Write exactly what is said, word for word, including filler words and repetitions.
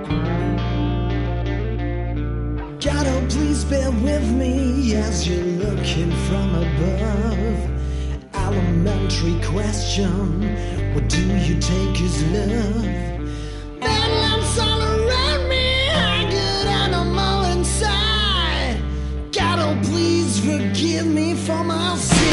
God, oh, please bear with me as you're looking from above. Elementary question, what do you take as love? Bedlamps all around me, a good animal inside. God, oh, please forgive me for my sin.